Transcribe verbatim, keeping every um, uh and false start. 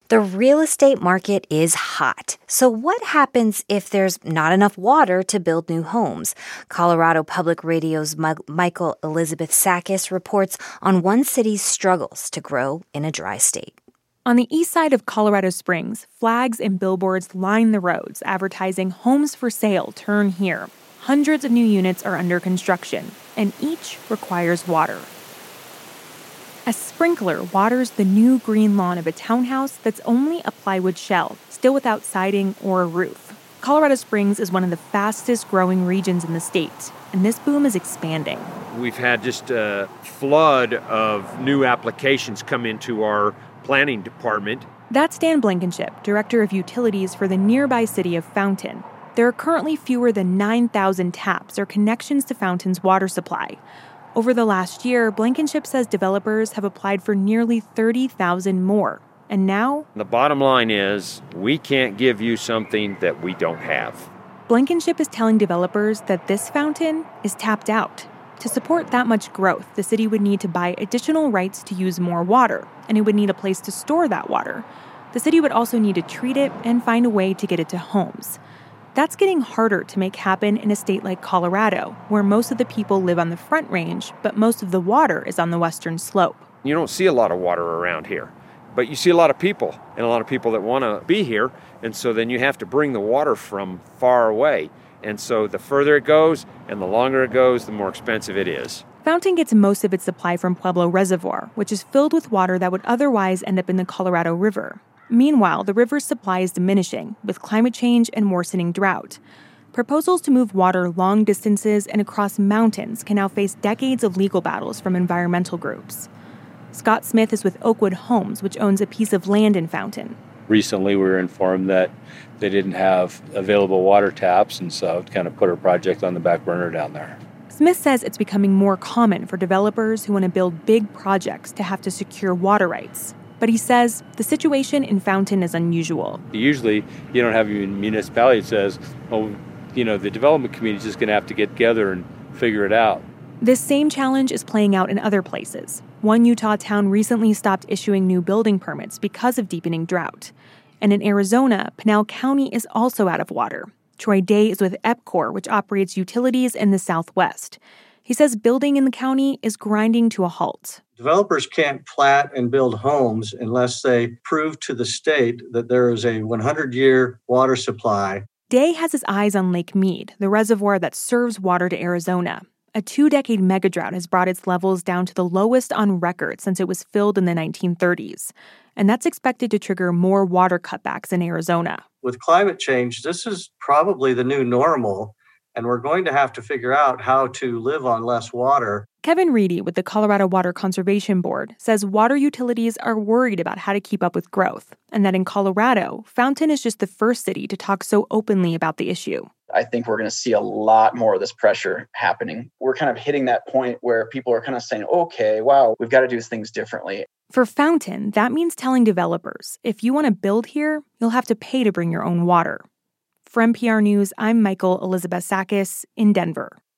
The real estate market is hot. So what happens if there's not enough water to build new homes? Colorado Public Radio's Mi- Michael Elizabeth Sakis reports on one city's struggles to grow in a dry state. On the east side of Colorado Springs, flags and billboards line the roads advertising homes for sale, turn here. Hundreds of new units are under construction, and each requires water. A sprinkler waters the new green lawn of a townhouse that's only a plywood shell, still without siding or a roof. Colorado Springs is one of the fastest growing regions in the state, and this boom is expanding. We've had just a flood of new applications come into our planning department. That's Dan Blankenship, Director of Utilities for the nearby city of Fountain. There are currently fewer than nine thousand taps or connections to Fountain's water supply. Over the last year, Blankenship says developers have applied for nearly thirty thousand more. And now, the bottom line is, we can't give you something that we don't have. Blankenship is telling developers that this fountain is tapped out. To support that much growth, the city would need to buy additional rights to use more water, and it would need a place to store that water. The city would also need to treat it and find a way to get it to homes. That's getting harder to make happen in a state like Colorado, where most of the people live on the Front Range, but most of the water is on the western slope. You don't see a lot of water around here, but you see a lot of people, and a lot of people that want to be here, and so then you have to bring the water from far away. And so the further it goes and the longer it goes, the more expensive it is. Fountain gets most of its supply from Pueblo Reservoir, which is filled with water that would otherwise end up in the Colorado River. Meanwhile, the river's supply is diminishing with climate change and worsening drought. Proposals to move water long distances and across mountains can now face decades of legal battles from environmental groups. Scott Smith is with Oakwood Homes, which owns a piece of land in Fountain. Recently, we were informed that they didn't have available water taps, and so it kind of put our project on the back burner down there. Smith says it's becoming more common for developers who want to build big projects to have to secure water rights. But he says the situation in Fountain is unusual. Usually, you don't have a municipality that says, oh, you know, the development community is just going to have to get together and figure it out. This same challenge is playing out in other places. One Utah town recently stopped issuing new building permits because of deepening drought. And in Arizona, Pinal County is also out of water. Troy Day is with EPCOR, which operates utilities in the Southwest. He says building in the county is grinding to a halt. Developers can't plat and build homes unless they prove to the state that there is a hundred-year water supply. Day has his eyes on Lake Mead, the reservoir that serves water to Arizona. A two-decade megadrought has brought its levels down to the lowest on record since it was filled in the nineteen thirties. And that's expected to trigger more water cutbacks in Arizona. With climate change, this is probably the new normal, and we're going to have to figure out how to live on less water. Kevin Reedy with the Colorado Water Conservation Board says water utilities are worried about how to keep up with growth, and that in Colorado, Fountain is just the first city to talk so openly about the issue. I think we're going to see a lot more of this pressure happening. We're kind of hitting that point where people are kind of saying, okay, wow, we've got to do things differently. For Fountain, that means telling developers, if you want to build here, you'll have to pay to bring your own water. For N P R News, I'm Michael Elizabeth Sakis in Denver.